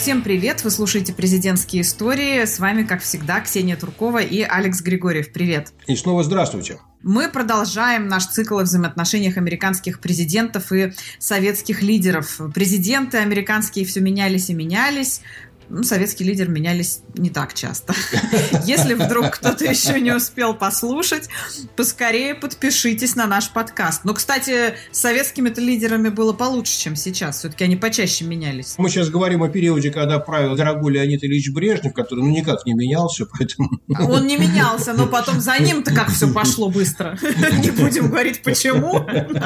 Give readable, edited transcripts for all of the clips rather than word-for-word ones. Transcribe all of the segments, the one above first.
Всем привет! Вы слушаете «Президентские истории». С вами, как всегда, Ксения Туркова и Алекс Григорьев. Привет! И снова здравствуйте! Мы продолжаем наш цикл о взаимоотношениях американских президентов и советских лидеров. Президенты американские все менялись и менялись. Советские лидеры менялись не так часто. Если вдруг кто-то еще не успел послушать, поскорее подпишитесь на наш подкаст. Но, кстати, с советскими-то лидерами было получше, чем сейчас. Все-таки они почаще менялись. Мы сейчас говорим о периоде, когда правил дорогой Леонид Ильич Брежнев, который никак не менялся, поэтому... Он не менялся, но потом за ним-то как все пошло быстро. Не будем говорить почему,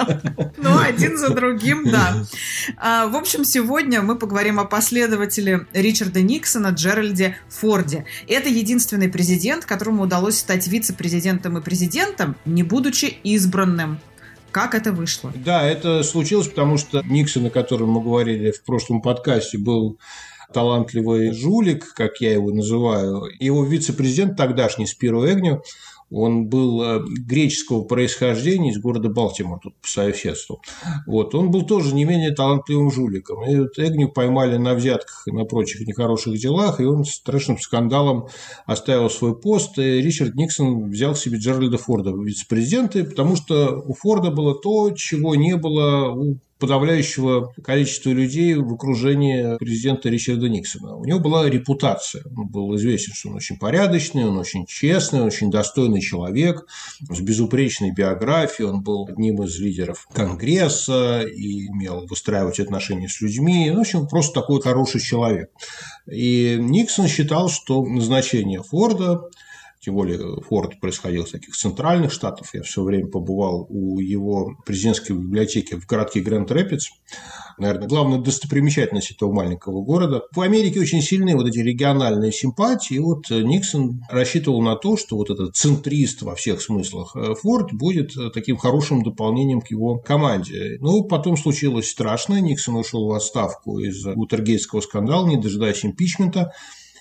но один за другим, да. В общем, сегодня мы поговорим о последователе Ричарда Никсона Джеральде Форде. Это единственный президент, которому удалось стать вице-президентом и президентом, не будучи избранным. Как это вышло? Да, это случилось, потому что Никсон, о котором мы говорили в прошлом подкасте, был талантливый жулик, как я его называю. Его вице-президент тогдашний Спиро Эгню, он был греческого происхождения из города Балтимор, тут по соседству. Он был тоже не менее талантливым жуликом. И Эгню поймали на взятках и на прочих нехороших делах, и он с страшным скандалом оставил свой пост. И Ричард Никсон взял себе Джеральда Форда в вице-президенты, потому что у Форда было то, чего не было у подавляющего количества людей в окружении президента Ричарда Никсона. У него была репутация. Он был известен, что он очень порядочный, он очень честный, очень достойный человек с безупречной биографией. Он был одним из лидеров Конгресса и умел выстраивать отношения с людьми. В общем, просто такой хороший человек. И Никсон считал, что назначение Форда, тем более Форд происходил из таких центральных штатов. Я все время побывал у его президентской библиотеки в городке Грэнд-Рэпидс. Наверное, главная достопримечательность этого маленького города. В Америке очень сильны эти региональные симпатии. И Никсон рассчитывал на то, что этот центрист во всех смыслах Форд будет таким хорошим дополнением к его команде. Потом случилось страшное. Никсон ушел в отставку из Уотергейтского скандала, не дожидаясь импичмента.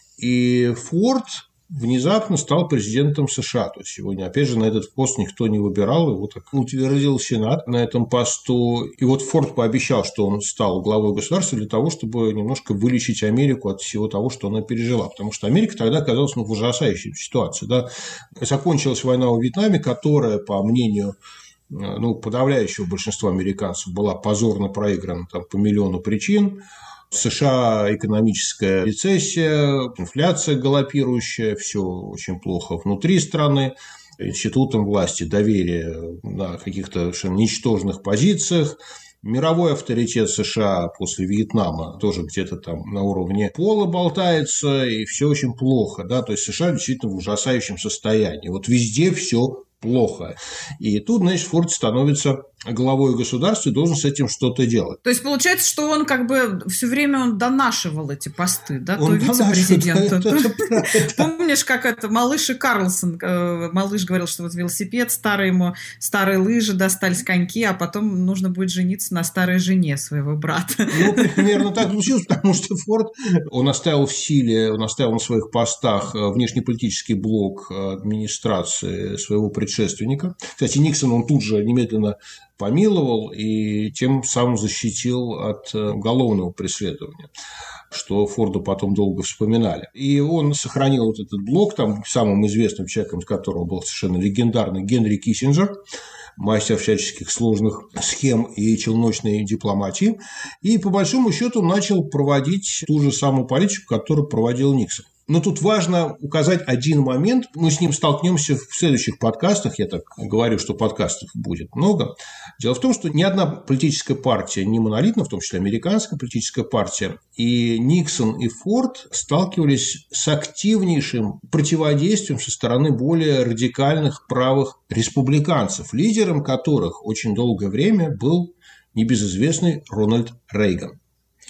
И Форд внезапно стал президентом США. То есть сегодня, опять же, на этот пост никто не выбирал, его так утвердил Сенат на этом посту. И Форд пообещал, что он стал главой государства для того, чтобы немножко вылечить Америку от всего того, что она пережила. Потому что Америка тогда оказалась в ужасающей ситуации. Да? Закончилась война во Вьетнаме, которая, по мнению подавляющего большинства американцев, была позорно проиграна по миллиону причин. В США экономическая рецессия, инфляция галопирующая, все очень плохо внутри страны, институтам власти доверие на каких-то совершенно ничтожных позициях. Мировой авторитет США после Вьетнама тоже где-то на уровне пола болтается, и все очень плохо. Да? То есть США действительно в ужасающем состоянии. Везде все плохо. И тут, Форд становится главой государства и должен с этим что-то делать. То есть получается, что он все время донашивал эти посты, да, то вице-президента. Помнишь, как малыш и Карлсон, малыш говорил, что велосипед старый ему, старые лыжи достались, коньки, а потом нужно будет жениться на старой жене своего брата. Примерно так случилось, потому что Форд, он оставил в силе, он оставил на своих постах внешнеполитический блок администрации своего предшественника. Кстати, Никсон он тут же немедленно помиловал и тем самым защитил от уголовного преследования, что Форду потом долго вспоминали. И он сохранил этот блок, самым известным человеком, которого был совершенно легендарный Генри Киссинджер, мастер всяческих сложных схем и челночной дипломатии, и по большому счету начал проводить ту же самую политику, которую проводил Никсон. Но тут важно указать один момент. Мы с ним столкнемся в следующих подкастах. Я так говорю, что подкастов будет много. Дело в том, что ни одна политическая партия не монолитна, в том числе американская политическая партия. И Никсон и Форд сталкивались с активнейшим противодействием со стороны более радикальных правых республиканцев, лидером которых очень долгое время был небезызвестный Рональд Рейган.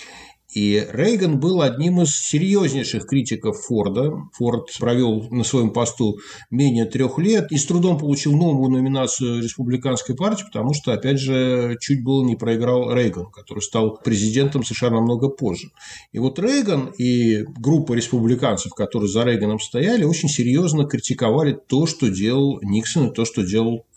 И Рейган был одним из серьезнейших критиков Форда. Форд провел на своем посту менее 3 лет и с трудом получил новую номинацию республиканской партии, потому что, опять же, чуть было не проиграл Рейгану, который стал президентом США намного позже. И Рейган и группа республиканцев, которые за Рейганом стояли, очень серьезно критиковали то, что делал Никсон и то, что делал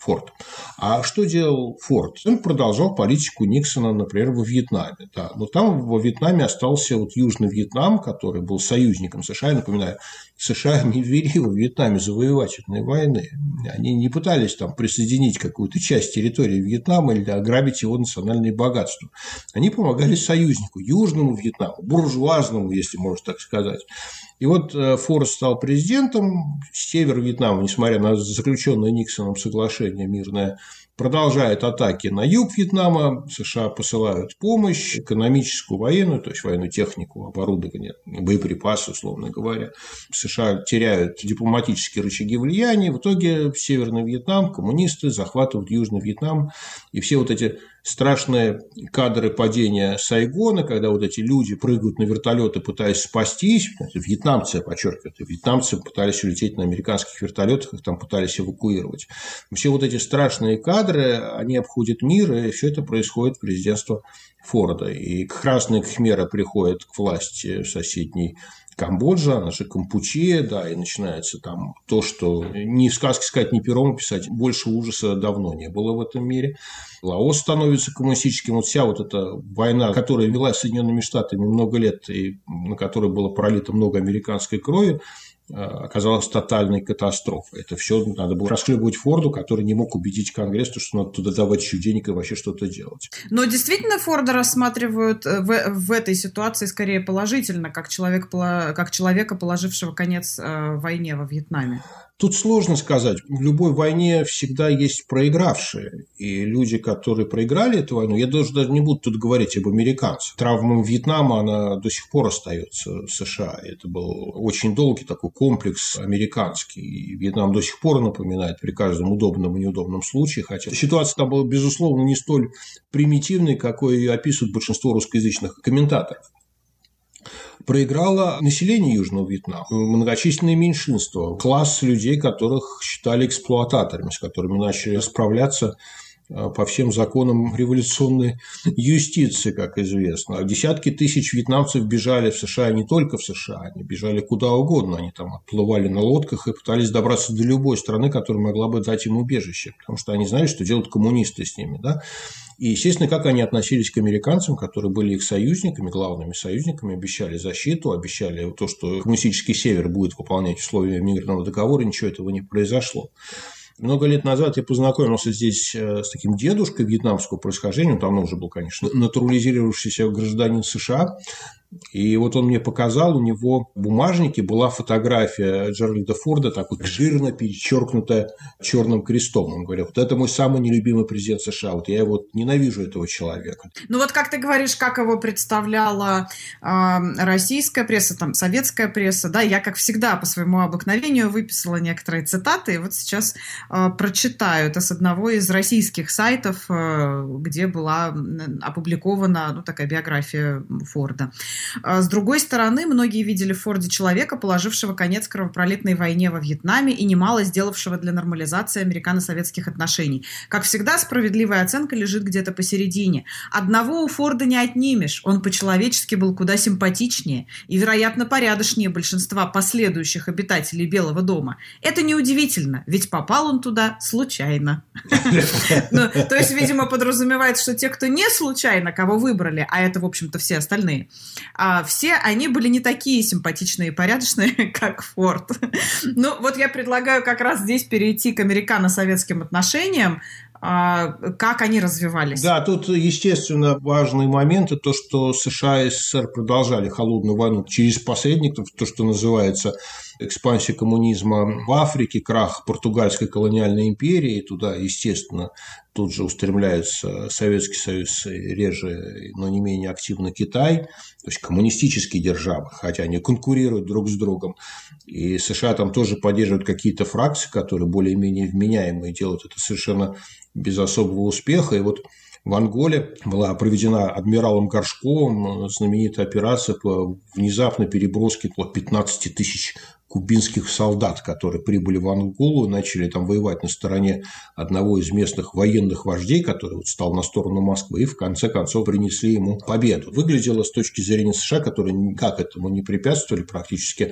Форд. А что делал Форд? Он продолжал политику Никсона, например, во Вьетнаме. Да. Но там во Вьетнаме остался вот Южный Вьетнам, который был союзником США. Я напоминаю, США не ввели во Вьетнаме завоевательной войны. Они не пытались там присоединить какую-то часть территории Вьетнама или ограбить его национальные богатства. Они помогали союзнику, Южному Вьетнаму, буржуазному, если можно так сказать. И вот Форд стал президентом, север Вьетнама, несмотря на заключенное Никсоном соглашение мирное, продолжает атаки на юг Вьетнама, США посылают помощь, экономическую, военную, то есть военную технику, оборудование, боеприпасы, условно говоря. США теряют дипломатические рычаги влияния, в итоге Северный Вьетнам, коммунисты захватывают Южный Вьетнам, и все вот эти страшные кадры падения Сайгона, когда вот эти люди прыгают на вертолеты, пытаясь спастись, вьетнамцы, я подчеркиваю, вьетнамцы пытались улететь на американских вертолетах, их там пытались эвакуировать. Все вот эти страшные кадры, они обходят мир, и все это происходит в президентстве Форда. И красные кхмеры приходят к власти в соседней Камбоджа, она же Кампучия, да, и начинается там то, что ни в сказке сказать, ни пером писать, больше ужаса давно не было в этом мире. Лаос становится коммунистическим, вот вся вот эта война, которая велась Соединенными Штатами много лет, и на которой было пролито много американской крови, оказалась тотальной катастрофой. Это все надо было расхлебывать Форду, который не мог убедить Конгресс, что надо туда давать еще денег и вообще что-то делать. Но действительно Форда рассматривают в этой ситуации скорее положительно, как человека, положившего конец войне во Вьетнаме. Тут сложно сказать. В любой войне всегда есть проигравшие. И люди, которые проиграли эту войну, я даже не буду тут говорить об американцах. Травма Вьетнама, она до сих пор остается в США. Это был очень долгий такой комплекс американский. И Вьетнам до сих пор напоминает при каждом удобном и неудобном случае. Хотя ситуация там была, безусловно, не столь примитивной, какой ее описывают большинство русскоязычных комментаторов. Проиграло население Южного Вьетнама, многочисленные меньшинства, класс людей, которых считали эксплуататорами, с которыми начали расправляться по всем законам революционной юстиции, как известно. Десятки тысяч вьетнамцев бежали в США, не только в США, они бежали куда угодно, они там отплывали на лодках и пытались добраться до любой страны, которая могла бы дать им убежище, потому что они знали, что делают коммунисты с ними, да. И, естественно, как они относились к американцам, которые были их союзниками, главными союзниками, обещали защиту, обещали то, что коммунистический север будет выполнять условия мирного договора, ничего этого не произошло. Много лет назад я познакомился здесь с таким дедушкой вьетнамского происхождения, он давно уже был, конечно, натурализировавшийся гражданин США, и вот он мне показал, у него в бумажнике была фотография Джеральда Форда, так вот жирно перечеркнутая черным крестом. Он говорил, вот это мой самый нелюбимый президент США, вот я вот ненавижу этого человека. Ну вот как ты говоришь, как его представляла российская пресса, там, советская пресса, да, я, как всегда, по своему обыкновению выписала некоторые цитаты, и вот сейчас прочитаю. Это с одного из российских сайтов, где была опубликована, такая биография Форда. С другой стороны, многие видели в Форде человека, положившего конец кровопролитной войне во Вьетнаме и немало сделавшего для нормализации американо-советских отношений. Как всегда, справедливая оценка лежит где-то посередине. Одного у Форда не отнимешь. Он по-человечески был куда симпатичнее и, вероятно, порядочнее большинства последующих обитателей Белого дома. Это неудивительно, ведь попал он туда случайно. То есть, видимо, подразумевается, что те, кто не случайно, кого выбрали, а это, в общем-то, все остальные, все они были не такие симпатичные и порядочные, как Форд. Ну, вот я предлагаю как раз здесь перейти к американо-советским отношениям, как они развивались. Да, тут, естественно, важный момент – это то, что США и СССР продолжали холодную войну через посредников, то, что называется экспансия коммунизма в Африке, крах португальской колониальной империи, туда, естественно, тут же устремляется Советский Союз, реже, но не менее активно Китай, то есть коммунистические державы, хотя они конкурируют друг с другом. И США там тоже поддерживают какие-то фракции, которые более-менее вменяемые, делают это совершенно без особого успеха. И вот в Анголе была проведена адмиралом Горшковым знаменитая операция по внезапной переброске 15 тысяч кубинских солдат, которые прибыли в Анголу и начали там воевать на стороне одного из местных военных вождей, который вот стал на сторону Москвы, и в конце концов принесли ему победу. Выглядело с точки зрения США, которые никак этому не препятствовали, практически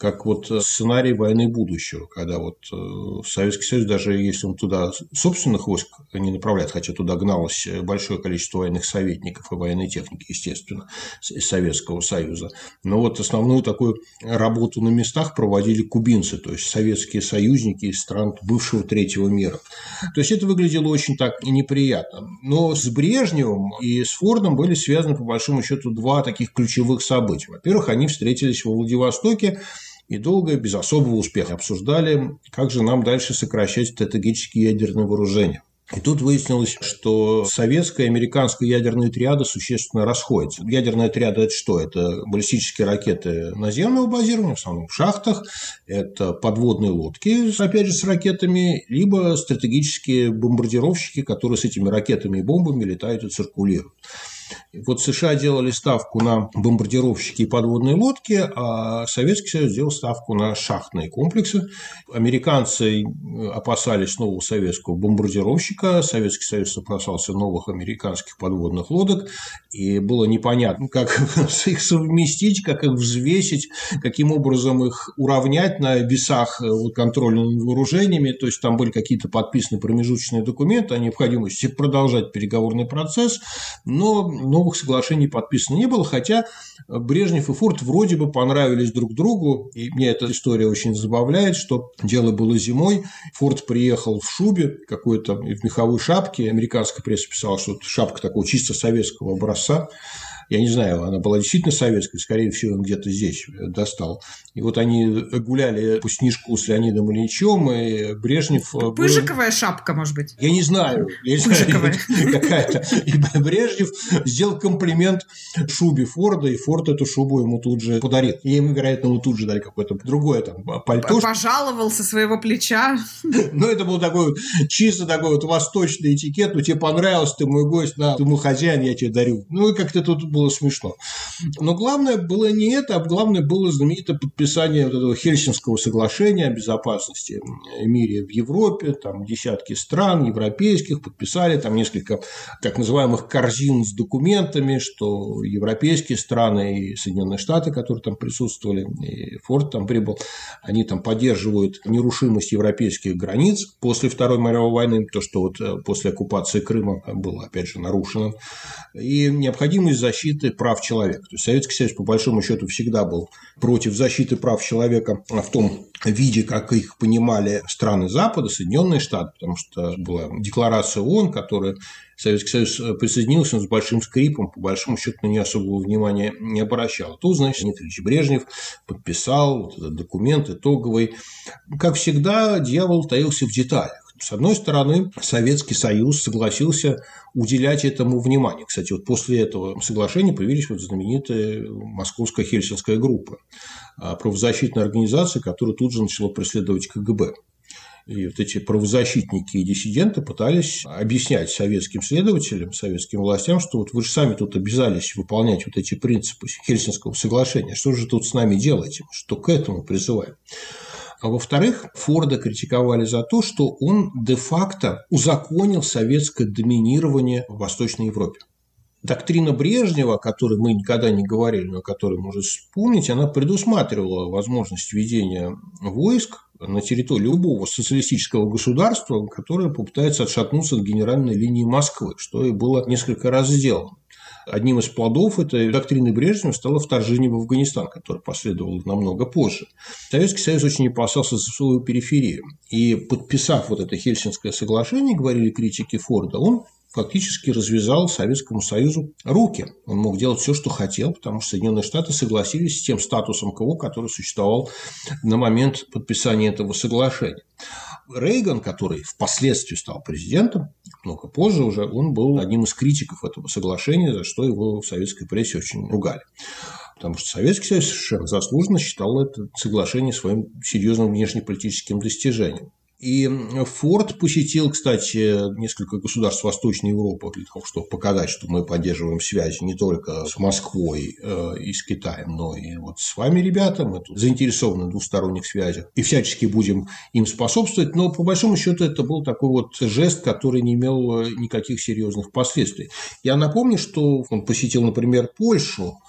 как вот сценарий войны будущего, когда вот Советский Союз, даже если он туда собственных войск не направляет, хотя туда гналось большое количество военных советников и военной техники, естественно, из Советского Союза, но вот основную такую работу на местах проводили кубинцы, то есть советские союзники из стран бывшего Третьего мира. То есть это выглядело очень так неприятно. Но с Брежневым и с Фордом были связаны, по большому счету, два таких ключевых события. Во-первых, они встретились во Владивостоке и долго, без особого успеха, обсуждали, как же нам дальше сокращать стратегические ядерные вооружения. И тут выяснилось, что советская и американская ядерные триады существенно расходятся. Ядерная триада – это что? Это баллистические ракеты наземного базирования, в основном в шахтах, это подводные лодки, опять же, с ракетами, либо стратегические бомбардировщики, которые с этими ракетами и бомбами летают и циркулируют. Вот США делали ставку на бомбардировщики и подводные лодки, а Советский Союз делал ставку на шахтные комплексы. Американцы опасались нового советского бомбардировщика, Советский Союз опасался новых американских подводных лодок, и было непонятно, как их совместить, как их взвесить, каким образом их уравнять на весах контроля над вооружениями. То есть там были какие-то подписаны промежуточные документы о необходимости продолжать переговорный процесс, но новых соглашений подписано не было, хотя Брежнев и Форд вроде бы понравились друг другу, и меня эта история очень забавляет, что дело было зимой, Форд приехал в шубе какой-то, в меховой шапке, американская пресса писала, что это шапка такого чисто советского образца. Я не знаю, она была действительно советской, скорее всего, он где-то здесь достал. И вот они гуляли по снежку с Леонидом Ильичем, и Брежнев... Пыжиковая шапка, может быть? Я не знаю. Какая-то. И Брежнев сделал комплимент шубе Форда, и Форд эту шубу ему тут же подарил. И ему, вероятно, ему тут же дали какое-то другое там пальто. Пожаловал со своего плеча. Ну, это был такой чисто такой вот восточный этикет. Ну, тебе понравилось, ты мой гость, ты мой хозяин, я тебе дарю. Ну, и как-то тут было смешно. Но главное было не это, а главное было знаменитое подписание вот этого Хельсинского соглашения о безопасности и мире в Европе. Там десятки стран европейских подписали, там несколько так называемых корзин с документами, что европейские страны и Соединенные Штаты, которые там присутствовали, и Форд там прибыл, они там поддерживают нерушимость европейских границ после Второй мировой войны, то, что вот после оккупации Крыма было, опять же, нарушено, и необходимость защиты прав человека. То есть Советский Союз, по большому счету, всегда был против защиты прав человека в том виде, как их понимали страны Запада, Соединенные Штаты, потому что была декларация ООН, которая Советский Союз присоединился, но с большим скрипом, по большому счету, на нее особого внимания не обращал. Тут, значит, Леонид Ильич Брежнев подписал вот этот документ итоговый. Как всегда, дьявол таился в деталях. С одной стороны, Советский Союз согласился уделять этому внимание. Кстати, вот после этого соглашения появились вот знаменитая московская Хельсинская группа, правозащитная организация, которая тут же начала преследовать КГБ. И вот эти правозащитники и диссиденты пытались объяснять советским следователям, советским властям, что вот вы же сами тут обязались выполнять вот эти принципы Хельсинского соглашения. Что же тут с нами делаете? Что к этому призываем? А во-вторых, Форда критиковали за то, что он де-факто узаконил советское доминирование в Восточной Европе. Доктрина Брежнева, о которой мы никогда не говорили, но о которой можно вспомнить, она предусматривала возможность введения войск на территории любого социалистического государства, которое попытается отшатнуться от генеральной линии Москвы, что и было несколько раз сделано. Одним из плодов этой доктрины Брежнева стало вторжение в Афганистан, которое последовало намного позже. Советский Союз очень опасался за свою периферию. И подписав вот это Хельсинское соглашение, говорили критики Форда, он фактически развязал Советскому Союзу руки. Он мог делать все, что хотел, потому что Соединенные Штаты согласились с тем статусом КВО, который существовал на момент подписания этого соглашения. Рейган, который впоследствии стал президентом, много позже уже, он был одним из критиков этого соглашения, за что его в советской прессе очень ругали. Потому что Советский Союз совершенно заслуженно считал это соглашение своим серьезным внешнеполитическим достижением. И Форд посетил, кстати, несколько государств Восточной Европы для того, чтобы показать, что мы поддерживаем связи не только с Москвой и с Китаем, но и вот с вами, ребята, мы тут заинтересованы в двусторонних связях и всячески будем им способствовать. Но, по большому счету, это был такой вот жест, который не имел никаких серьезных последствий. Я напомню, что он посетил, например, Польшу,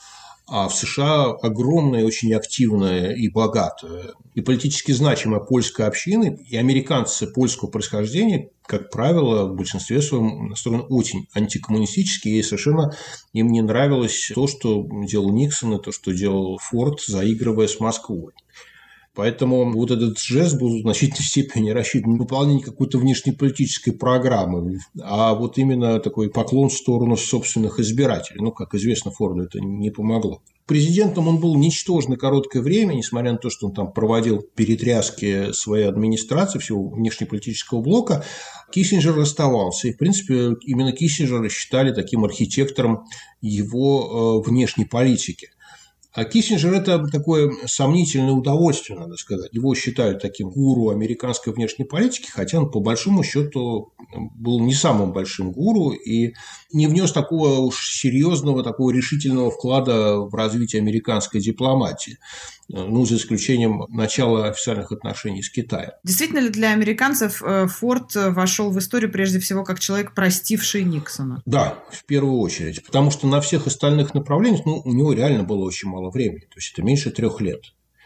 А в США огромная, очень активная и богатая, и политически значимая польская община, и американцы польского происхождения, как правило, в большинстве своем настроены очень антикоммунистически, и совершенно им не нравилось то, что делал Никсон, и то, что делал Форд, заигрывая с Москвой. Поэтому вот этот жест был в значительной степени рассчитан на выполнение какой-то внешнеполитической программы, а вот именно такой поклон в сторону собственных избирателей. Ну, как известно, Форду это не помогло. Президентом он был ничтожно короткое время, несмотря на то, что он там проводил перетряски своей администрации, всего внешнеполитического блока, Киссинджер оставался. И, в принципе, именно Киссинджера считали таким архитектором его внешней политики. А Киссинджер – это такое сомнительное удовольствие, надо сказать. Его считают таким гуру американской внешней политики, хотя он, по большому счету, был не самым большим гуру и не внес такого уж серьезного, такого решительного вклада в развитие американской дипломатии. Ну, за исключением начала официальных отношений с Китаем. Действительно ли для американцев Форд вошел в историю прежде всего как человек, простивший Никсона? Да, в первую очередь. Потому что на всех остальных направлениях у него реально было очень мало времени. То есть это меньше 3 лет.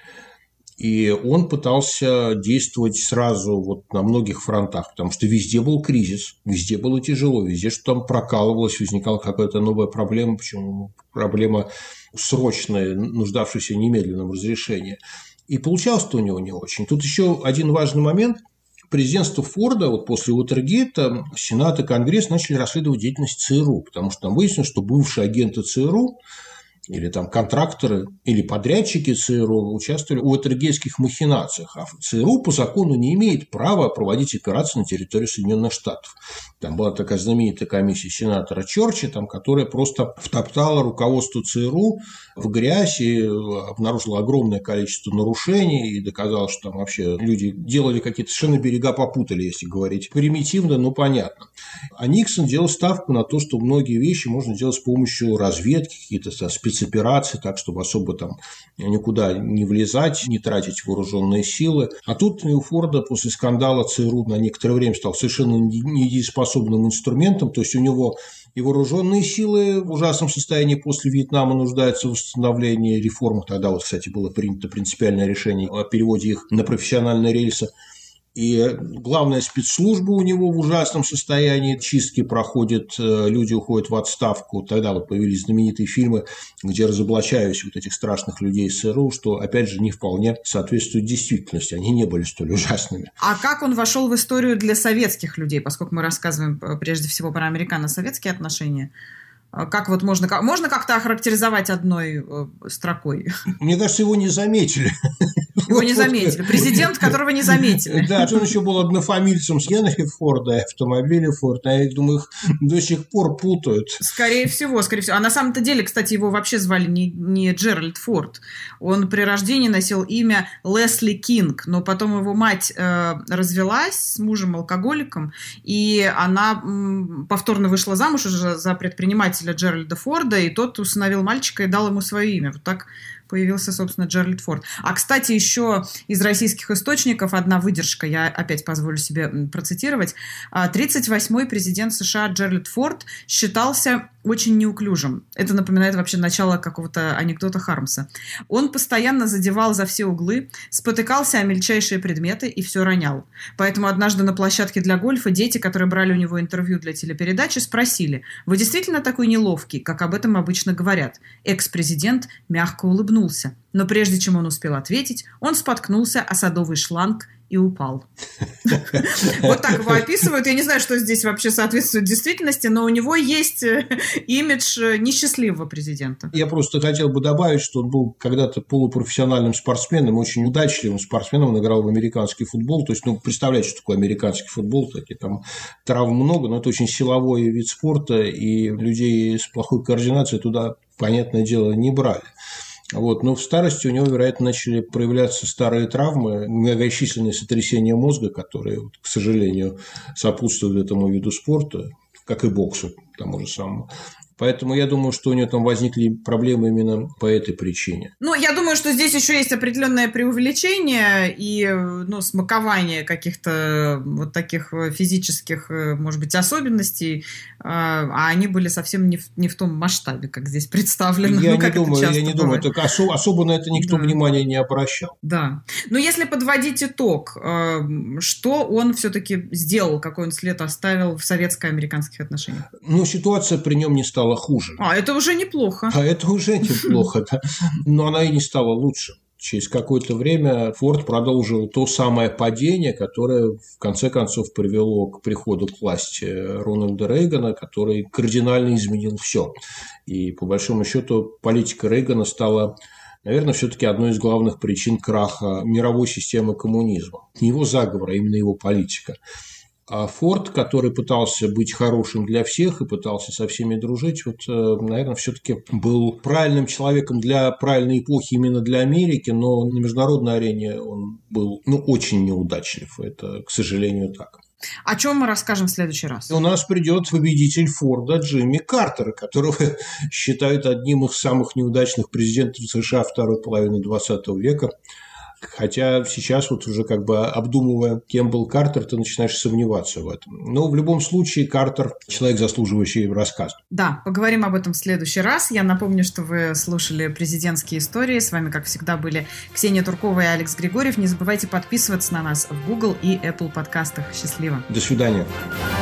И он пытался действовать сразу вот на многих фронтах, потому что везде был кризис, везде было тяжело, везде что там прокалывалось, возникала какая-то новая проблема, причем проблема срочная, нуждавшаяся в немедленном разрешении. И получалось-то у него не очень. Тут еще один важный момент. Президентство Форда вот после Уотергейта Сенат и Конгресс начали расследовать деятельность ЦРУ, потому что там выяснилось, что бывшие агенты ЦРУ или там контракторы, или подрядчики ЦРУ участвовали в уотергейтских махинациях. А ЦРУ по закону не имеет права проводить операции на территории Соединенных Штатов. Там была такая знаменитая комиссия сенатора Чорча, которая просто втоптала руководство ЦРУ в грязь и обнаружила огромное количество нарушений и доказала, что там вообще люди делали какие-то совершенно берега попутали, если говорить примитивно, но понятно. А Никсон делал ставку на то, что многие вещи можно делать с помощью разведки, какие-то спецоперации, так, чтобы особо там никуда не влезать, не тратить вооруженные силы. А тут у Форда после скандала ЦРУ на некоторое время стал совершенно недееспособным инструментом, то есть у него и вооруженные силы в ужасном состоянии после Вьетнама нуждаются в восстановлении, реформах. Тогда вот, кстати, было принято принципиальное решение о переводе их на профессиональные рельсы. И главная спецслужба у него в ужасном состоянии, чистки проходят, люди уходят в отставку. Тогда вот появились знаменитые фильмы, где разоблачались вот этих страшных людей ЦРУ, что, опять же, не вполне соответствует действительности. Они не были столь ужасными. А как он вошел в историю для советских людей, поскольку мы рассказываем прежде всего про американо-советские отношения? Как вот можно как-то охарактеризовать одной строкой? Мне кажется, его не заметили. Его не заметили. Президент, которого не заметили. Да, он еще был однофамильцем с Генри Форда, автомобиля Форда. Я думаю, их до сих пор путают. Скорее всего. А на самом-то деле, кстати, его вообще звали не Джеральд Форд. Он при рождении носил имя Лесли Кинг, но потом его мать развелась с мужем-алкоголиком, и она повторно вышла замуж уже за предпринимателя Джеральда Форда, и тот усыновил мальчика и дал ему свое имя. Вот так появился, собственно, Джеральд Форд. А, кстати, еще из российских источников одна выдержка, я опять позволю себе процитировать. 38-й президент США Джеральд Форд считался очень неуклюжим. Это напоминает вообще начало какого-то анекдота Хармса. Он постоянно задевал за все углы, спотыкался о мельчайшие предметы и все ронял. Поэтому однажды на площадке для гольфа дети, которые брали у него интервью для телепередачи, спросили: «Вы действительно такой неловкий, как об этом обычно говорят?» Экс-президент мягко улыбнулся. Но прежде чем он успел ответить, он споткнулся о садовый шланг и упал. Вот так его описывают. Я не знаю, что здесь вообще соответствует действительности, но у него есть имидж несчастливого президента. Я просто хотел бы добавить, что он был когда-то полупрофессиональным спортсменом, очень удачливым спортсменом, он играл в американский футбол. То есть, представляете, что такое американский футбол, такие там травм много, но это очень силовой вид спорта, и людей с плохой координацией туда, понятное дело, не брали. Но в старости у него, вероятно, начали проявляться старые травмы, многочисленные сотрясения мозга, которые, к сожалению, сопутствуют этому виду спорта, как и боксу, тому же самому. Поэтому я думаю, что у него там возникли проблемы именно по этой причине. Ну, я думаю, что здесь еще есть определенное преувеличение и, смакование каких-то вот таких физических, может быть, особенностей, а они были совсем не в том масштабе, как здесь представлено. Я не думаю, так особо на это никто внимания не обращал. Да. Но если подводить итог, что он все-таки сделал, какой он след оставил в советско-американских отношениях? Ну, ситуация при нем не стала хуже. Это уже неплохо. Это уже неплохо, да. Но она и не стала лучше. Через какое-то время Форд продолжил то самое падение, которое в конце концов привело к приходу к власти Рональда Рейгана, который кардинально изменил все. И по большому счету политика Рейгана стала, наверное, все-таки одной из главных причин краха мировой системы коммунизма. Не его заговор, а именно его политика. А Форд, который пытался быть хорошим для всех и пытался со всеми дружить, наверное, все-таки был правильным человеком для правильной эпохи именно для Америки, но на международной арене он был, очень неудачлив. Это, к сожалению, так. О чем мы расскажем в следующий раз? У нас придет победитель Форда Джимми Картер, которого считают одним из самых неудачных президентов США второй половины 20 века. Хотя сейчас уже обдумывая, кем был Картер, ты начинаешь сомневаться в этом. Но в любом случае Картер – человек, заслуживающий рассказа. Да, поговорим об этом в следующий раз. Я напомню, что вы слушали «Президентские истории». С вами, как всегда, были Ксения Туркова и Алекс Григорьев. Не забывайте подписываться на нас в Google и Apple подкастах. Счастливо. До свидания.